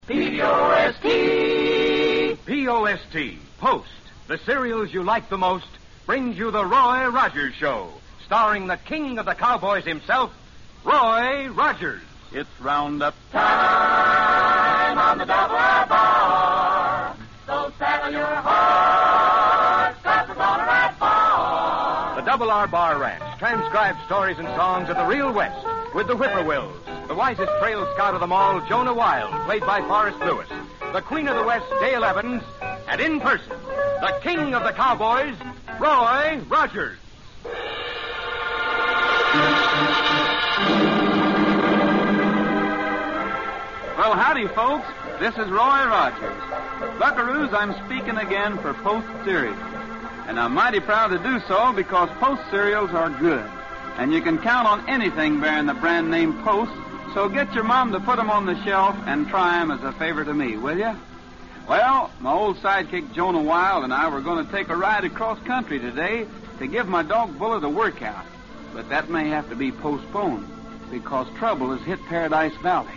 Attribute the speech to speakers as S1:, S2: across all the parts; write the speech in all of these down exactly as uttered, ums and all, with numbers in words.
S1: P O S T.
S2: P O S T, Post, the cereals you like the most, brings you the Roy Rogers Show, starring the king of the cowboys himself, Roy Rogers.
S3: It's roundup
S1: time on the double R bar. So saddle your horse, 'cause we're gonna ride far.
S2: The Double R Bar Ranch transcribes stories and songs of the real West with the Whippoorwills, the wisest trail scout of them all, Jonah Wild, played by Forrest Lewis, the Queen of the West, Dale Evans, and in person, the king of the cowboys, Roy Rogers.
S3: Well, howdy, folks. This is Roy Rogers. Buckaroos, I'm speaking again for Post Cereal. And I'm mighty proud to do so because Post cereals are good. And you can count on anything bearing the brand name Post, so get your mom to put them on the shelf and try them as a favor to me, will you? Well, my old sidekick Jonah Wild and I were going to take a ride across country today to give my dog Bullet a workout. But that may have to be postponed because trouble has hit Paradise Valley.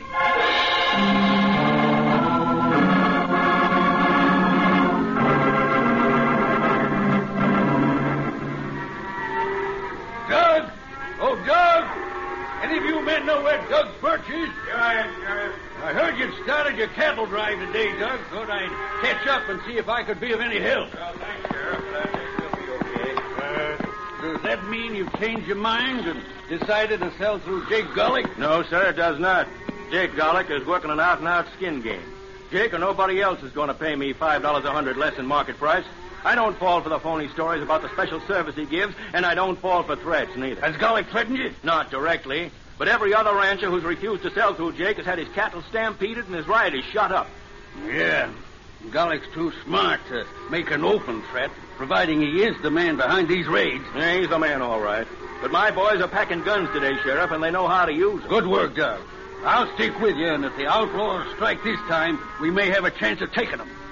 S4: Doug! Oh, Doug! Any of you men know where Doug Birch is?
S5: Yes, Sheriff.
S4: I heard you'd started your cattle drive today, Doug. Thought I'd catch up and see if I could be of any help.
S5: Well, thanks, Sheriff. But I think we'll be okay.
S4: Uh, does that mean you've changed your mind and decided to sell through Jake Gullick?
S6: No, sir, it does not. Jake Gullick is working an out-and-out skin game. Jake or nobody else is going to pay me five dollars a hundred less than market price. I don't fall for the phony stories about the special service he gives, and I don't fall for threats, neither.
S4: Has Gullick threatened you?
S6: Not directly, but every other rancher who's refused to sell through Jake has had his cattle stampeded and his riders shot up.
S4: Yeah. Gullick's too smart to make an open threat, providing he is the man behind these raids.
S6: Yeah, he's the man, all right. But my boys are packing guns today, Sheriff, and they know how to use them.
S4: Good work, Doug. I'll stick with you, and if the outlaws strike this time, we may have a chance of taking them.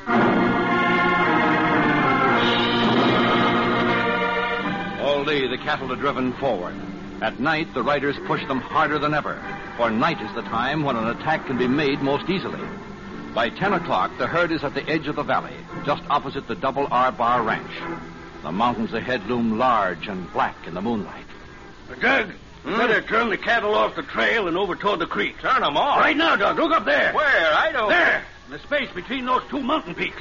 S7: All day, the cattle are driven forward. At night, the riders push them harder than ever, for night is the time when an attack can be made most easily. By ten o'clock, the herd is at the edge of the valley, just opposite the Double R Bar Ranch. The mountains ahead loom large and black in the moonlight.
S4: Doug, hmm? better turn the cattle off the trail and over toward the creek.
S6: Turn them off?
S4: Right now, Doug. Look up there.
S6: Where? I don't...
S4: There, in the space between those two mountain peaks.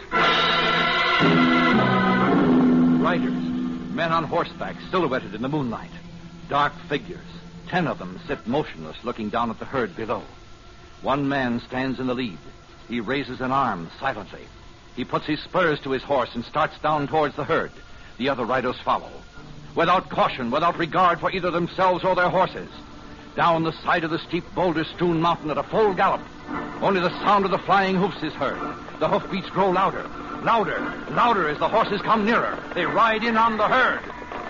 S7: Riders, men on horseback, silhouetted in the moonlight. Dark figures. Ten of them sit motionless, looking down at the herd below. One man stands in the lead. He raises an arm silently. He puts his spurs to his horse and starts down towards the herd. The other riders follow. Without caution, without regard for either themselves or their horses. Down the side of the steep, boulder-strewn mountain at a full gallop. Only the sound of the flying hoofs is heard. The hoofbeats grow louder, louder, louder as the horses come nearer. They ride in on the herd.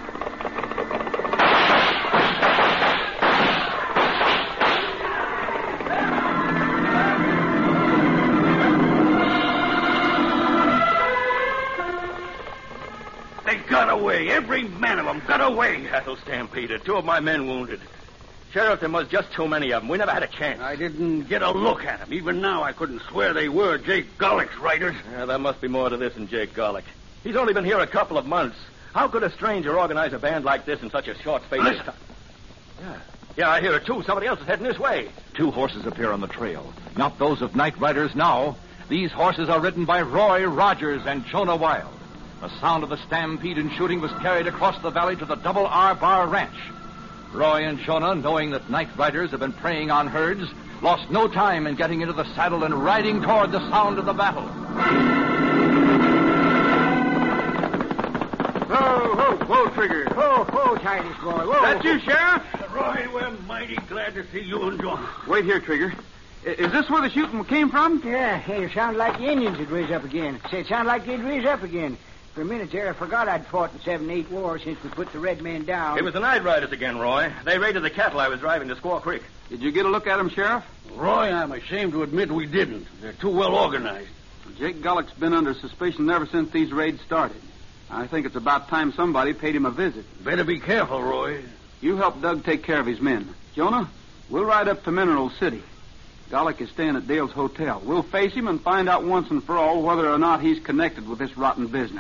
S4: They got away. Every man of them got away.
S6: Cattle stampeded. Two of my men wounded. Sheriff, there was just too many of them. We never had a chance.
S4: I didn't get a look at them. Even now, I couldn't swear they were Jake Gullick's riders.
S6: Yeah, there must be more to this than Jake Gullick. He's only been here a couple of months. How could a stranger organize a band like this in such a short space of time? Yeah. Yeah, I hear it, too. Somebody else is heading this way.
S7: Two horses appear on the trail. Not those of night riders now. These horses are ridden by Roy Rogers and Jonah Wild. The sound of the stampede and shooting was carried across the valley to the Double R Bar Ranch. Roy and Jonah, knowing that night riders have been preying on herds, lost no time in getting into the saddle and riding toward the sound of the battle.
S8: Whoa, whoa, whoa, Trigger. Whoa, whoa, Titus boy, whoa.
S4: That you, Sheriff? Roy, we're mighty glad to see you and Jonah.
S3: Wait here, Trigger. I- Is this where the shooting came from?
S8: Yeah, hey, it sounded like the Indians had raised up again. Say, it sounded like they'd raised up again. For a minute there, I forgot I'd fought in seven eight war since we put the red men down.
S6: It was the night riders again, Roy. They raided the cattle I was driving to Squaw Creek.
S3: Did you get a look at them, Sheriff?
S4: Roy, I'm ashamed to admit we didn't. They're too well organized.
S3: Jake Gullick's been under suspicion ever since these raids started. I think it's about time somebody paid him a visit.
S4: Better be careful, Roy.
S3: You help Doug take care of his men. Jonah, we'll ride up to Mineral City. Gallic is staying at Dale's hotel. We'll face him and find out once and for all whether or not he's connected with this rotten business.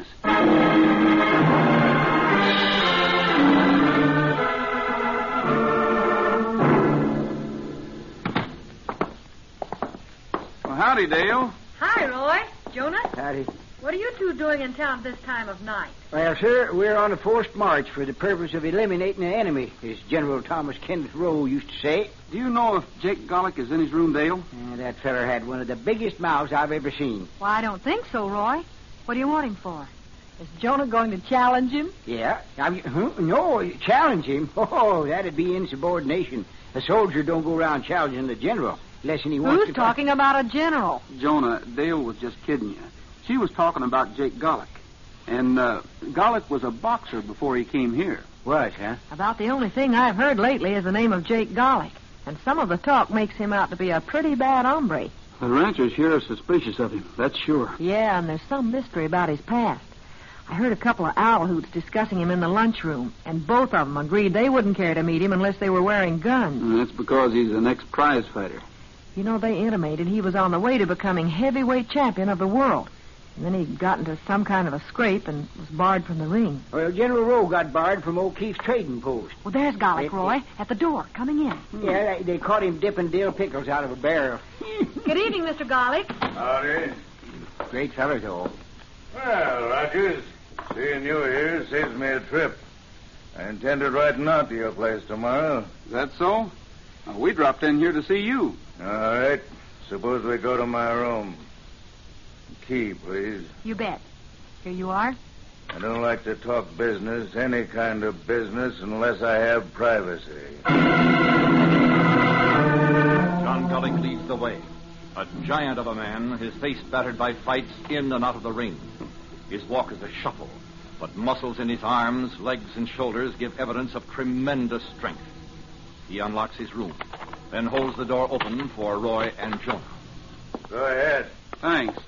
S3: Well, howdy, Dale.
S9: Hi, Roy. Jonas?
S8: Howdy.
S9: What are you two doing in town this time of night?
S8: Well, sir, we're on a forced march for the purpose of eliminating the enemy, as General Thomas Kenneth Rowe used to say.
S3: Do you know if Jake Gallic is in his room, Dale?
S8: Uh, that feller had one of the biggest mouths I've ever seen.
S9: Well, I don't think so, Roy. What do you want him for? Is Jonah going to challenge him?
S8: Yeah. I mean, huh? No, challenge him? Oh, that'd be insubordination. A soldier don't go around challenging the general, unless he wants
S9: Who's
S8: to...
S9: talking about a general?
S3: Jonah, Dale was just kidding you. She was talking about Jake Gallic. And uh, Gallic was a boxer before he came here.
S8: Was, huh?
S9: About the only thing I've heard lately is the name of Jake Gallic. And some of the talk makes him out to be a pretty bad hombre.
S3: The ranchers here are suspicious of him, that's sure.
S9: Yeah, and there's some mystery about his past. I heard a couple of owl hoots discussing him in the lunchroom, and both of them agreed they wouldn't care to meet him unless they were wearing guns.
S3: And that's because he's an ex-prize fighter.
S9: You know, they intimated he was on the way to becoming heavyweight champion of the world. And then he got into some kind of a scrape and was barred from the ring.
S8: Well, General Rowe got barred from O'Keefe's trading post.
S9: Well, there's Gallic,
S8: It-
S9: Roy, at the door, coming in.
S8: Yeah, they, they caught him dipping dill pickles out of a barrel.
S9: Good evening, Mister Gallic.
S5: Howdy.
S8: Great feller, though.
S5: Well, Rogers, seeing you here saves me a trip. I intended riding out to your place tomorrow.
S3: Is that so? Uh, we dropped in here to see you.
S5: All right. Suppose we go to my room. Key, please.
S9: You bet. Here you are.
S5: I don't like to talk business, any kind of business, unless I have privacy.
S7: John Gullick leads the way. A giant of a man, his face battered by fights in and out of the ring. His walk is a shuffle, but muscles in his arms, legs, and shoulders give evidence of tremendous strength. He unlocks his room, then holds the door open for Roy and Jonah.
S5: Go ahead.
S3: Thanks.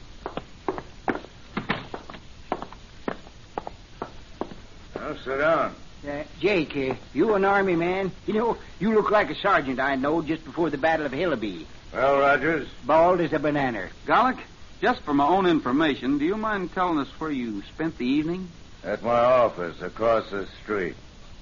S5: Now, sit down.
S8: Uh, Jake, uh, you an army man? You know, you look like a sergeant I know just before the Battle of Hillaby.
S5: Well, Rogers,
S8: Bald as a banana.
S3: Gallic, just for my own information, do you mind telling us where you spent the evening?
S5: at my office across the street.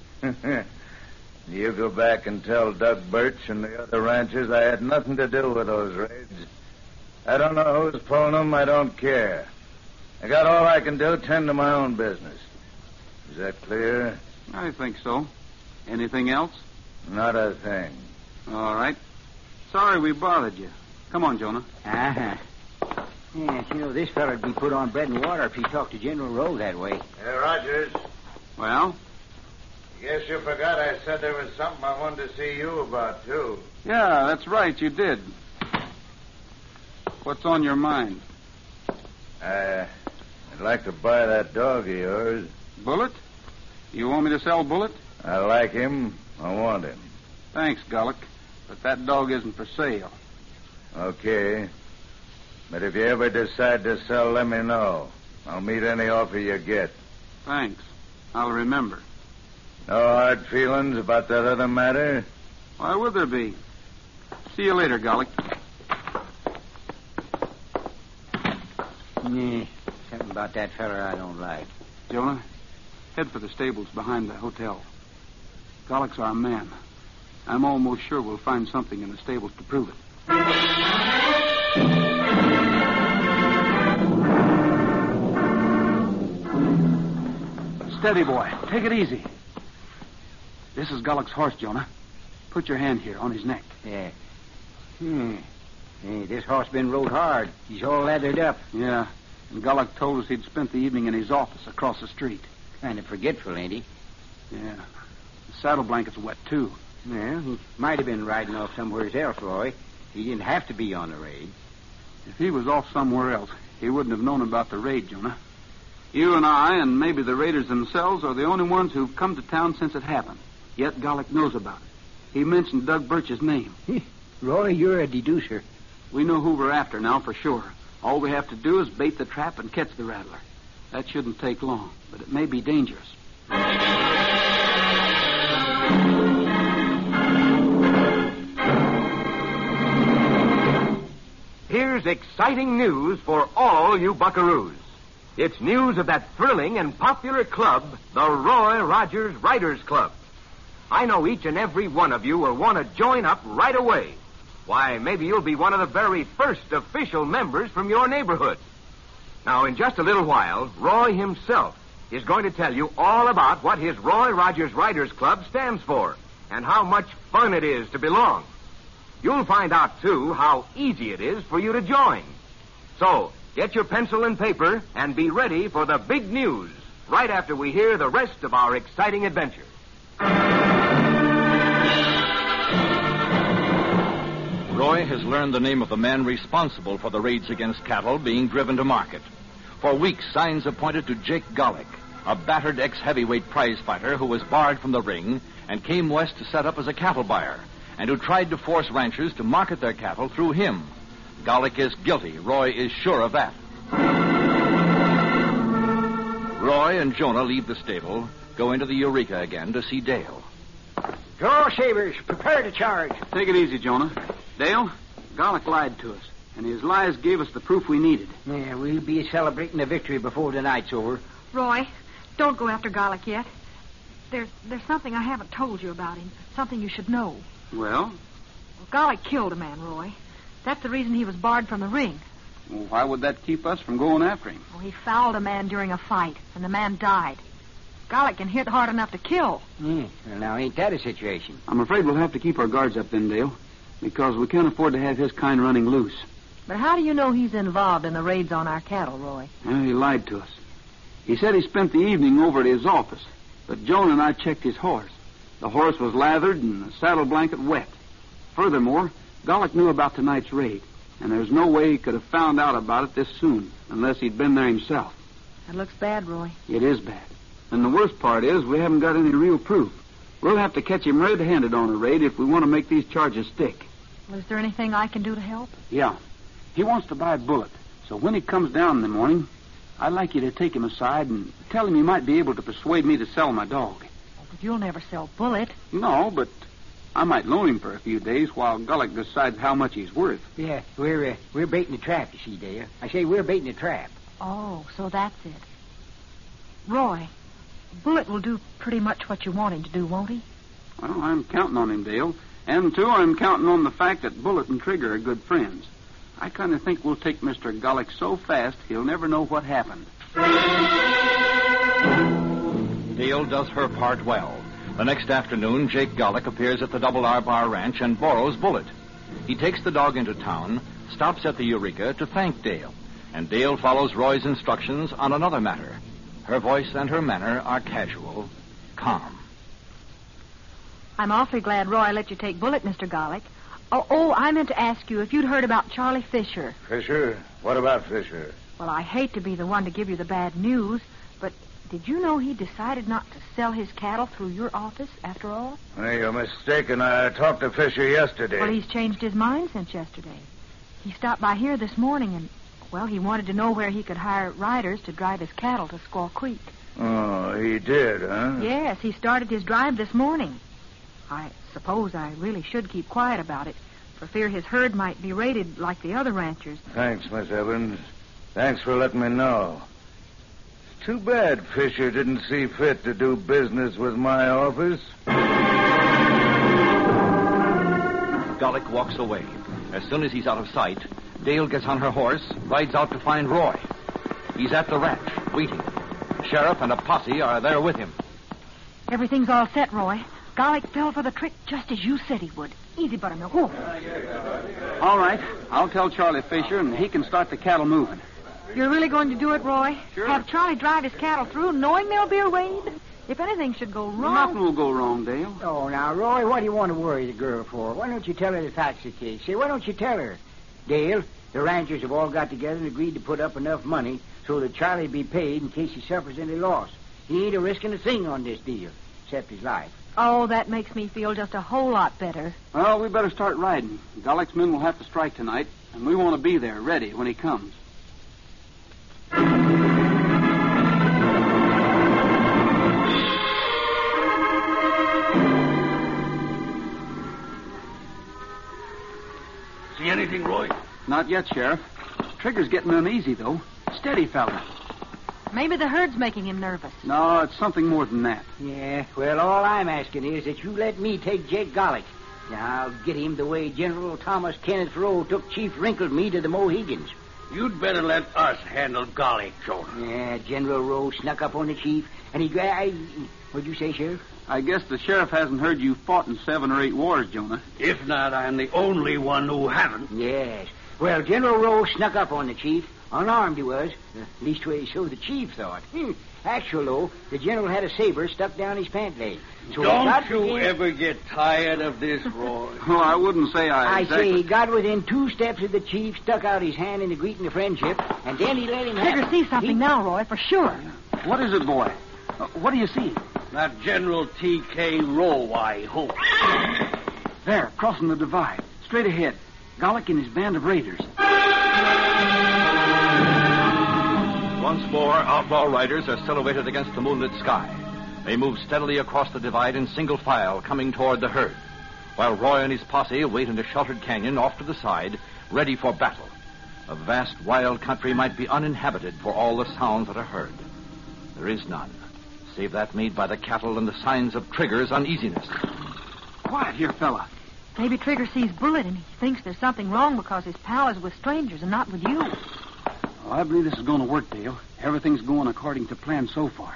S5: You go back and tell Doug Birch and the other ranchers I had nothing to do with those raids. I don't know who's pulling them. I don't care. I got all I can do, tend to my own business. Is that clear?
S3: I think so. Anything else?
S5: Not a thing.
S3: All right. Sorry we bothered you. Come on, Jonah.
S8: Uh-huh. Yes, you know, this feller'd be put on bread and water if he talked to General Rowe that way.
S5: Hey, Rogers.
S3: Well?
S5: Guess you forgot I said there was something I wanted to see you about, too.
S3: Yeah, that's right, you did. What's on your mind?
S5: Uh, I'd like to buy that dog of yours.
S3: Bullet? You want me to sell Bullet?
S5: I like him. I want him.
S3: Thanks, Gullick. But that dog isn't for sale.
S5: Okay. But if you ever decide to sell, let me know. I'll meet any offer you get.
S3: Thanks. I'll remember.
S5: No hard feelings about that other matter?
S3: Why would there be? See you later, Gullick.
S8: Nah, something about that feller I don't like.
S3: Jonah, head for the stables behind the hotel. Gullick's our man. I'm almost sure we'll find something in the stables to prove it. Steady, boy. Take it easy. This is Gullick's horse, Jonah. Put your hand here on his neck.
S8: Yeah. Hmm. Hey, this horse been rode hard. He's all leathered up.
S3: Yeah. And Gullick told us he'd spent the evening in his office across the street.
S8: Kind of forgetful, ain't he?
S3: Yeah. The saddle blanket's wet, too.
S8: Well, he might have been riding off somewhere else, Roy. He didn't have to be on the raid.
S3: If he was off somewhere else, he wouldn't have known about the raid, Jonah. You and I, and maybe the raiders themselves, are the only ones who've come to town since it happened. Yet Gullick knows about it. He mentioned Doug Birch's name.
S8: Roy, you're a deducer.
S3: We know who we're after now for sure. All we have to do is bait the trap and catch the rattler. That shouldn't take long, but it may be dangerous.
S2: here's exciting news for all you buckaroos. It's news of that thrilling and popular club, the Roy Rogers Writers Club. I know each and every one of you will want to join up right away. Why, maybe you'll be one of the very first official members from your neighborhood. Now, in just a little while, Roy himself is going to tell you all about what his Roy Rogers Writers Club stands for and how much fun it is to belong. You'll find out, too, how easy it is for you to join. So, get your pencil and paper and be ready for the big news right after we hear the rest of our exciting adventure.
S7: Roy has learned the name of the man responsible for the raids against cattle being driven to market. For weeks, signs have pointed to Jake Golick, a battered ex-heavyweight prize fighter who was barred from the ring and came west to set up as a cattle buyer, and who tried to force ranchers to market their cattle through him. Golick is guilty. Roy is sure of that. Roy and Jonah leave the stable, go into the Eureka again to see Dale.
S8: Draw sabers. Prepare to charge.
S3: Take it easy, Jonah. Dale, Golick lied to us, and his lies gave us the proof we needed.
S8: Yeah, we'll be celebrating the victory before the night's over.
S9: Roy, don't go after Golick yet. There's there's something I haven't told you about him. Something you should know.
S3: Well?
S9: Well, Golick killed a man, Roy. That's the reason he was barred from the ring.
S3: Well, why would that keep us from going after him?
S9: Well, he fouled a man during a fight, and the man died. Golick can hit hard enough to kill.
S8: Yeah, well, now, ain't that a situation?
S3: I'm afraid we'll have to keep our guards up then, Dale, because we can't afford to have his kind running loose.
S9: But how do you know he's involved in the raids on our cattle, Roy?
S3: Well, he lied to us. He said he spent the evening over at his office, but Joan and I checked his horse. The horse was lathered and the saddle blanket wet. Furthermore, Golick knew about tonight's raid, and there's no way he could have found out about it this soon, unless he'd been there himself.
S9: That looks bad, Roy.
S3: It is bad. And the worst part is we haven't got any real proof. We'll have to catch him red-handed on a raid if we want to make these charges stick.
S9: Well, is there anything I can do to help?
S3: Yeah. He wants to buy a bullet. So when he comes down in the morning, I'd like you to take him aside and tell him you might be able to persuade me to sell my dog.
S9: Oh, but you'll never sell Bullet.
S3: No, but I might loan him for a few days while Golick decides how much he's worth.
S8: Yeah, we're uh, we're baiting the trap, you see, Dale. I say we're baiting the trap.
S9: Oh, so that's it. Roy, Bullet will do pretty much what you want him to do, won't he?
S3: Well, I'm counting on him, Dale. And, too, I'm counting on the fact that Bullet and Trigger are good friends. I kind of think we'll take Mister Golick so fast he'll never know what happened.
S7: Dale does her part well. The next afternoon, Jake Golick appears at the Double R Bar Ranch and borrows Bullet. He takes the dog into town, stops at the Eureka to thank Dale, and Dale follows Roy's instructions on another matter. Her voice and her manner are casual, calm.
S9: I'm awfully glad Roy let you take Bullet, Mister Golick. Oh, oh, I meant to ask you if you'd heard about Charlie Fisher.
S5: Fisher? What about Fisher?
S9: Well, I hate to be the one to give you the bad news, but did you know he decided not to sell his cattle through your office after all?
S5: Hey, you're mistaken. I talked to Fisher yesterday.
S9: Well, he's changed his mind since yesterday. He stopped by here this morning and, well, he wanted to know where he could hire riders to drive his cattle to Squaw Creek.
S5: Oh, he did, huh?
S9: Yes, he started his drive this morning. I suppose I really should keep quiet about it, for fear his herd might be raided like the other ranchers.
S5: Thanks, Miss Evans. Thanks for letting me know. It's too bad Fisher didn't see fit to do business with my office.
S7: Golick walks away. As soon as he's out of sight, Dale gets on her horse, rides out to find Roy. He's at the ranch, waiting. The sheriff and a posse are there with him.
S9: Everything's all set, Roy. Golick fell for the trick just as you said he would. Easy, Buttermilk. Oh.
S3: All right. I'll tell Charlie Fisher, and he can start the cattle moving.
S9: You're really going to do it, Roy?
S3: Sure.
S9: Have Charlie drive his cattle through, knowing there'll be a raid? If anything should go wrong...
S3: Nothing will go wrong, Dale.
S8: Oh, now, Roy, what do you want to worry the girl for? Why don't you tell her the facts of the case? Say, why don't you tell her? Dale, the ranchers have all got together and agreed to put up enough money so that Charlie be paid in case he suffers any loss. He ain't a risking a thing on this deal, except his life.
S9: Oh, that makes me feel just a whole lot better.
S3: Well, we better start riding. Golick's men will have to strike tonight, and we want to be there, ready, when he comes.
S4: See anything, Roy?
S3: Not yet, Sheriff. Trigger's getting uneasy, though. Steady, fella.
S9: Maybe the herd's making him nervous.
S3: No, it's something more than that.
S8: Yeah, well, all I'm asking is that you let me take Jake Garlick. Now, I'll get him the way General Thomas Kenneth Rowe took Chief Wrinkled Me to the Mohegans.
S4: You'd better let us handle Garlick, Jonah.
S8: Yeah, General Rowe snuck up on the chief, and he... I, what'd you say, Sheriff?
S3: I guess the sheriff hasn't heard you fought in seven or eight wars, Jonah.
S4: If not, I'm the only one who haven't.
S8: Yes. Well, General Rowe snuck up on the chief. Unarmed he was. Uh, leastways, so the chief thought. Hmm. Actual, though, the general had a saber stuck down his pant leg. So
S4: Don't you within... ever get tired of this, Roy?
S3: Oh, I wouldn't say I
S8: I
S3: exactly...
S8: say he got within two steps of the chief, stuck out his hand in the greeting of friendship, and then he let him
S9: Trigger
S8: have...
S9: sees something
S8: he...
S9: now, Roy, for sure.
S3: What is it, boy? Uh, what do you see?
S4: That General T K Rowe, I hope.
S3: There, crossing the divide. Straight ahead. Garlick and his band of raiders.
S7: Once more, outlaw riders are silhouetted against the moonlit sky. They move steadily across the divide in single file, coming toward the herd, while Roy and his posse wait in a sheltered canyon off to the side, ready for battle. A vast, wild country might be uninhabited for all the sounds that are heard. There is none, save that made by the cattle and the signs of Trigger's uneasiness.
S3: Quiet here, fella.
S9: Maybe Trigger sees Bullet and he thinks there's something wrong because his pal is with strangers and not with you.
S3: Oh, I believe this is going to work, Dale. Everything's going according to plan so far.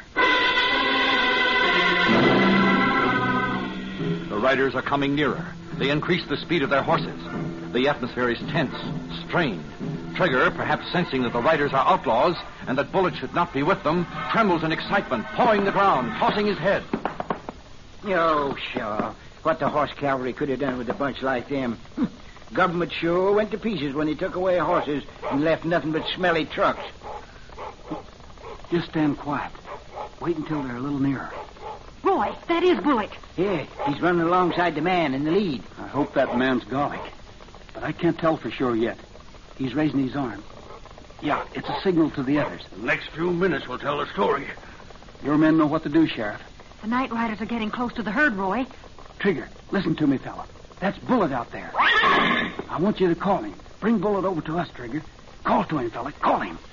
S7: The riders are coming nearer. They increase the speed of their horses. The atmosphere is tense, strained. Trigger, perhaps sensing that the riders are outlaws and that Bullet should not be with them, trembles in excitement, pawing the ground, tossing his head.
S8: Oh, sure. What the horse cavalry could have done with a bunch like them. Government sure went to pieces when they took away horses and left nothing but smelly trucks.
S3: Just stand quiet. Wait until they're a little nearer.
S9: Roy, that is Bullet.
S8: Yeah, he's running alongside the man in the lead.
S3: I hope that man's Garlick. But I can't tell for sure yet. He's raising his arm. Yeah, it's a signal to the others.
S4: The next few minutes will tell the story.
S3: Your men know what to do, Sheriff.
S9: The night riders are getting close to the herd, Roy.
S3: Trigger, listen to me, fella. That's Bullet out there. I want you to call him. Bring Bullet over to us, Trigger. Call to him, fella. Call him.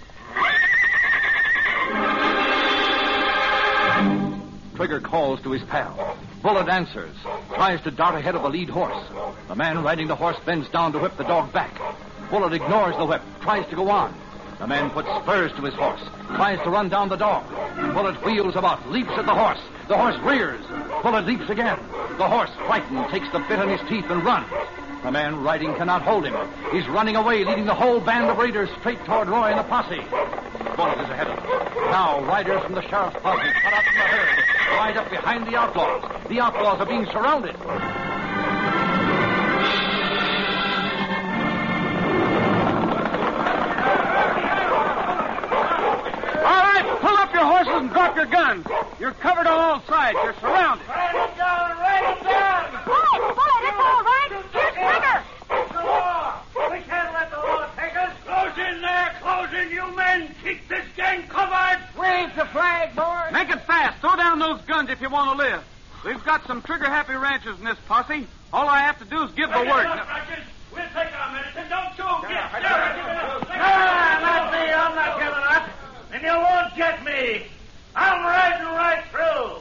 S7: Trigger calls to his pal. Bullet answers, tries to dart ahead of the lead horse. The man riding the horse bends down to whip the dog back. Bullet ignores the whip, tries to go on. The man puts spurs to his horse, tries to run down the dog. Bullet wheels about, leaps at the horse. The horse rears. Bullet leaps again. The horse, frightened, takes the bit in his teeth and runs. The man riding cannot hold him. He's running away, leading the whole band of raiders straight toward Roy and the posse. Bullet is ahead of them. Now, riders from the sheriff's posse cut out from the herd, ride up behind the outlaws. The outlaws are being surrounded.
S3: All right, pull up your horses and drop your guns. You're covered on all sides. You're surrounded.
S1: Write it down, write it down!
S9: Bullet, Bullet, it's all right. Here's Trigger.
S1: It's the law. We can't let the law take us. Close in there, close in, you men. Keep this gang covered.
S8: Wave the flag, boys.
S3: Make it fast. Throw down those guns if you want to live. We've got some trigger-happy ranchers in this posse. All I have to do is give the word.
S1: Up, we'll take our medicine. Don't you get
S3: I
S1: scared. Ah, not me. I'm not giving up. And you won't get me. I'm riding right through.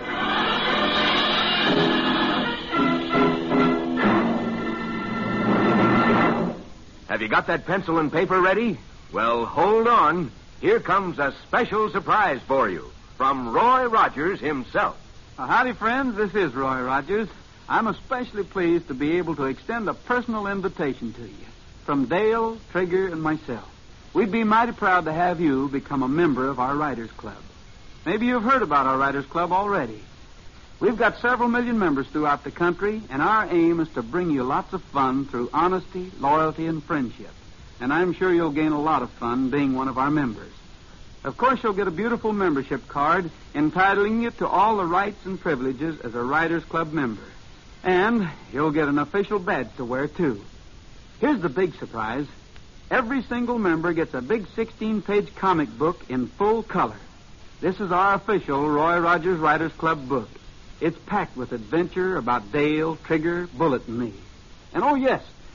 S2: Have you got that pencil and paper ready? Well, hold on. Here comes a special surprise for you from Roy Rogers himself.
S3: Uh, howdy, friends. This is Roy Rogers. I'm especially pleased to be able to extend a personal invitation to you from Dale, Trigger, and myself. We'd be mighty proud to have you become a member of our Writers Club. Maybe you've heard about our Writers Club already. We've got several million members throughout the country, and our aim is to bring you lots of fun through honesty, loyalty, and friendship. And I'm sure you'll gain a lot of fun being one of our members. Of course, you'll get a beautiful membership card entitling you to all the rights and privileges as a Writers Club member. And you'll get an official badge to wear, too. Here's the big surprise. Every single member gets a big sixteen-page comic book in full color. This is our official Roy Rogers Writers Club book. It's packed with adventure about Dale, Trigger, Bullet, and me. And oh, yes,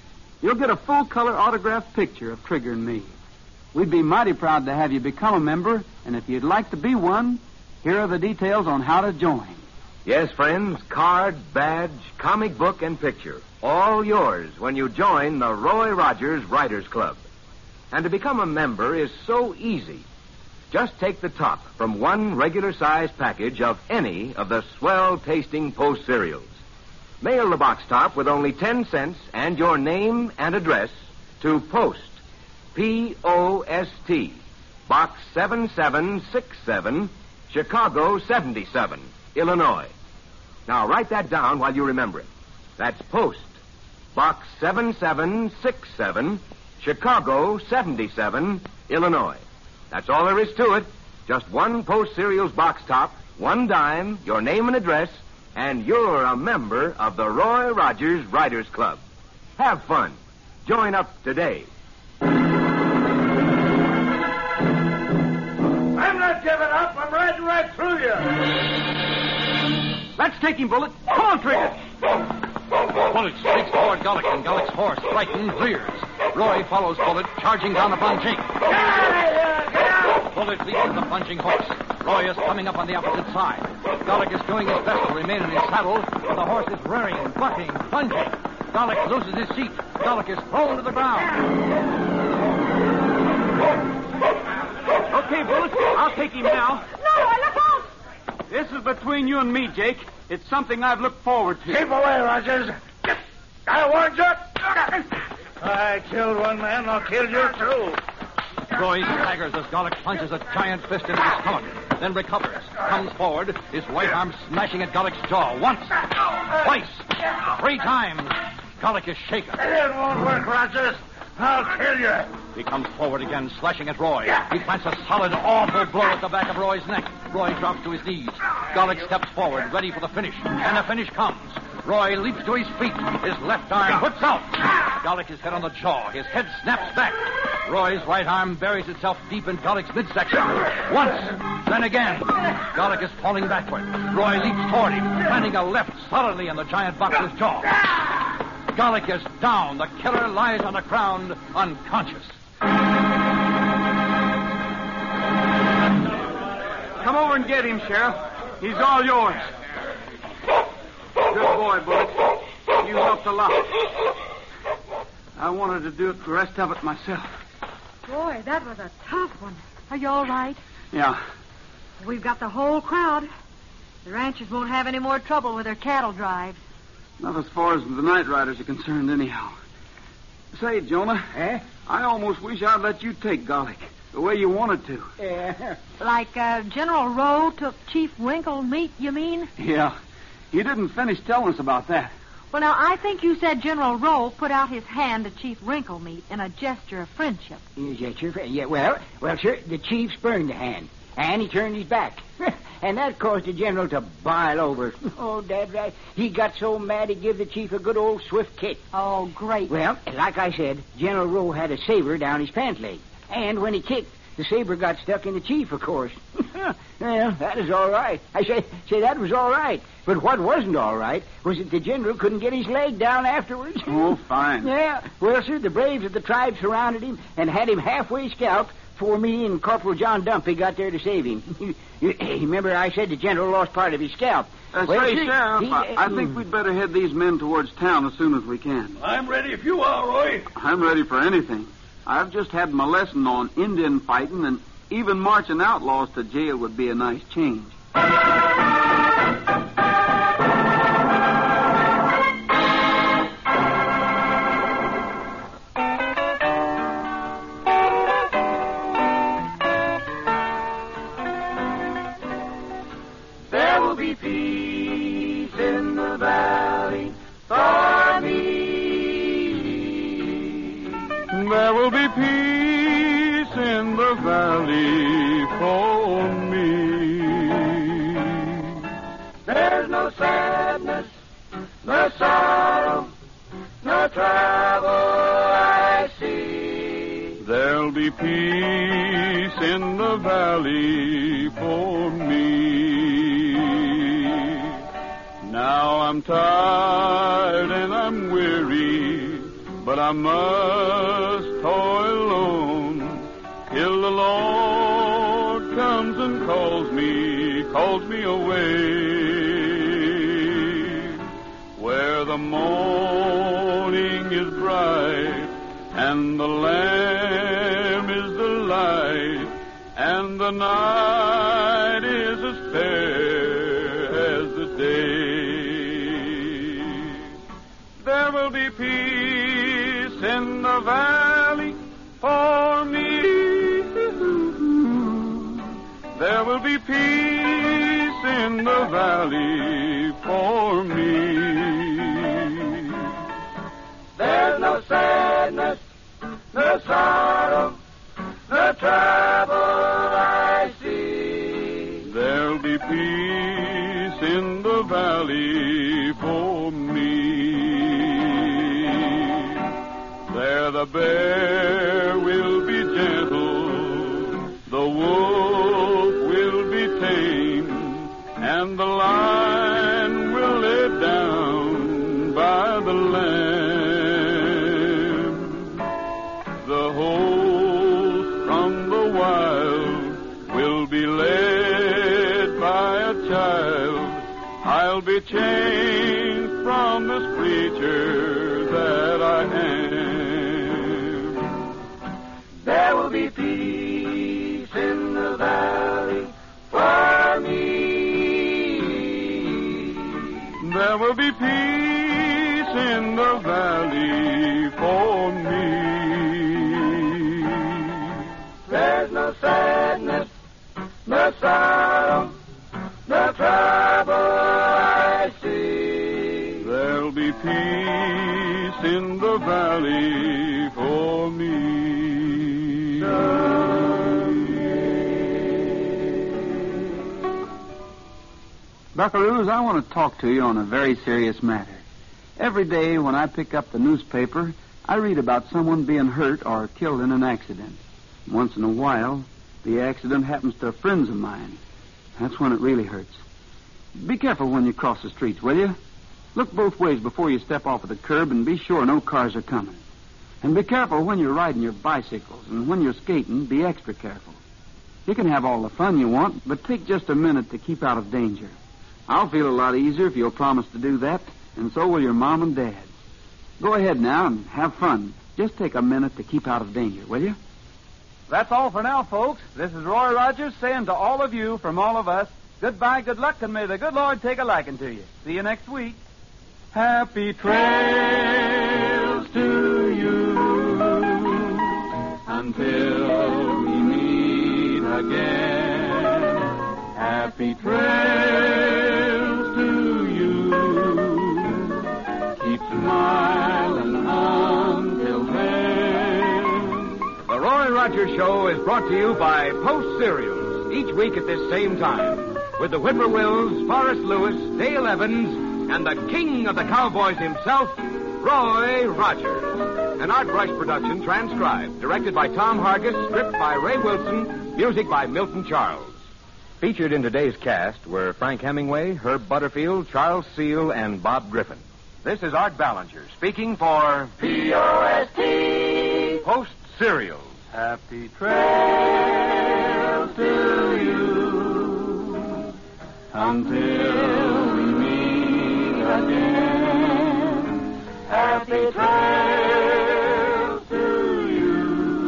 S3: you'll get a full-color autographed picture of Trigger and me. We'd be mighty proud to have you become a member, and if you'd like to be one, here are the details on how to join.
S2: Yes, friends, card, badge, comic book, and picture. All yours when you join the Roy Rogers Writers Club. And to become a member is so easy. Just take the top from one regular-sized package of any of the swell-tasting Post cereals. Mail the box top with only ten cents and your name and address to Post, P O S T, Box seven seven six seven, Chicago seventy-seven, Illinois. Now, write that down while you remember it. That's Post, Box seven seven six seven, Chicago seventy-seven, Illinois. That's all there is to it. Just one Post cereals box top, one dime, your name and address, and you're a member of the Roy Rogers Writers Club. Have fun. Join up today.
S5: I'm not giving up. I'm riding right through you.
S3: Let's take him, Bullet. Come on, Trigger.
S7: Bullet streaks toward Gullick, and Gullick's horse, frightened, rears. Roy follows Bullet, charging down upon Jake. Bullet leaps at the plunging horse. Roy is coming up on the opposite side. Gullick is doing his best to remain in his saddle, but the horse is rearing, butting, plunging. Gullick loses his seat. Gullick is thrown to the ground.
S3: Okay, Bullet, I'll take him now.
S9: No, look out!
S3: This is between you and me, Jake. It's something I've looked forward to.
S5: Keep away, Rogers. I warned you. I killed one man, I'll kill you too.
S7: Roy staggers as Gullick plunges a giant fist into his stomach, then recovers, comes forward, his right arm smashing at Gullick's jaw once, twice, three times. Gullick is shaken.
S5: It won't work, Rogers. I'll kill you.
S7: He comes forward again, slashing at Roy. He plants a solid, awful blow at the back of Roy's neck. Roy drops to his knees. Gullick steps forward, ready for the finish. And the finish comes. Roy leaps to his feet. His left arm hooks out. Gullick is hit on the jaw. His head snaps back. Roy's right arm buries itself deep in Gullick's midsection. Once, then again. Gullick is falling backward. Roy leaps toward him, planting a left solidly in the giant boxer's jaw. Gullick is down. The killer lies on the ground, unconscious.
S3: Come over and get him, Sheriff. He's all yours. Good boy, Bullet. You helped a lot. I wanted to do the rest of it myself.
S9: Boy, that was a tough one. Are you all right?
S3: Yeah.
S9: We've got the whole crowd. The ranchers won't have any more trouble with their cattle drives.
S3: Not as far as the night riders are concerned, anyhow. Say, Jonah.
S8: Eh?
S3: I almost wish I'd let you take Gullick the way you wanted to.
S8: Yeah.
S9: Like uh, General Rowe took Chief Winkle meat, you mean?
S3: Yeah. You didn't finish telling us about that.
S9: Well, now, I think you said General Rowe put out his hand to Chief Wrinklemeat in a gesture of friendship.
S8: Is that your friend? Yeah, well, well, sir, the chief spurned the hand, and he turned his back. And that caused the general to boil over. Oh, Dad, right. He got so mad he gave the chief a good old swift kick.
S9: Oh, great.
S8: Well, like I said, General Rowe had a saber down his pant leg. And when he kicked, the saber got stuck in the chief, of course. Well, that is all right. I say, say that was all right. But what wasn't all right was that the general couldn't get his leg down afterwards.
S3: Oh, fine.
S8: Yeah. Well, sir, the braves of the tribe surrounded him and had him halfway scalped before me and Corporal John Dumpy got there to save him. you, you, remember I said the general lost part of his scalp.
S3: Uh,
S8: well,
S3: say,
S8: sir,
S3: Sheriff,
S8: he,
S3: I, I think we'd better head these men towards town as soon as we can.
S5: I'm ready if you are, Roy.
S3: I'm ready for anything. I've just had my lesson on Indian fighting, and even marching outlaws to jail would be a nice change.
S1: There will be peace in the valley for me.
S3: There will be peace in the valley for me.
S1: There's no sadness, no sorrow, no trouble I see.
S3: There'll be peace in the valley for me. Now I'm tired and I'm weary, but but I must toil on till the Lord comes and calls me, calls me away. Where the morning is bright and the Lamb is the light and the night is as fair as the day. There will be peace in the valley for me. There will be peace in the valley for me.
S1: There's no sadness, no sorrow, no trouble I see.
S3: There'll be peace in the valley for me. There the bear will be gentle, the wolf will be tame, and the lion will lay down by the lamb. The host from the wild will be led by a child. I'll be changed from this creature that I am.
S1: There will be peace in the valley for me.
S3: There will be peace in the valley for me.
S1: There's no sadness, no sorrow, no trouble I see.
S3: There'll be peace in the valley for me.
S10: Buckaroos, I want to talk to you on a very serious matter. Every day when I pick up the newspaper, I read about someone being hurt or killed in an accident. Once in a while, the accident happens to friends of mine. That's when it really hurts. Be careful when you cross the streets, will you? Look both ways before you step off of the curb and be sure no cars are coming. And be careful when you're riding your bicycles, and when you're skating, be extra careful. You can have all the fun you want, but take just a minute to keep out of danger. I'll feel a lot easier if you'll promise to do that, and so will your mom and dad. Go ahead now and have fun. Just take a minute to keep out of danger, will you?
S3: That's all for now, folks. This is Roy Rogers saying to all of you, from all of us, goodbye, good luck, and may the good Lord take a liking to you. See you next week. Happy trails to you until we meet again. Happy trails to you. Keep smiling until then.
S2: The Roy Rogers Show is brought to you by Post Cereals, each week at this same time, with the Whippoorwills, Forrest Lewis, Dale Evans, and the king of the cowboys himself, Roy Rogers. An Art Brush production transcribed, directed by Tom Hargis, script by Ray Wilson, music by Milton Charles. Featured in today's cast were Frank Hemingway, Herb Butterfield, Charles Seal, and Bob Griffin. This is Art Ballinger speaking for
S1: P O S T.
S2: Post Cereals.
S3: Happy trails to you until we meet again. Happy trails to you.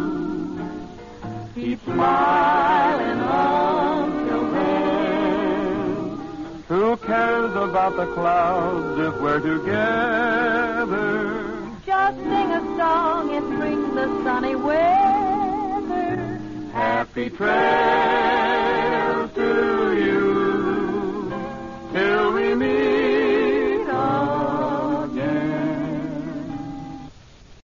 S3: Keep smiling until then. Who cares about the clouds if we're together?
S9: Just sing a song and bring the sunny weather.
S3: Happy trails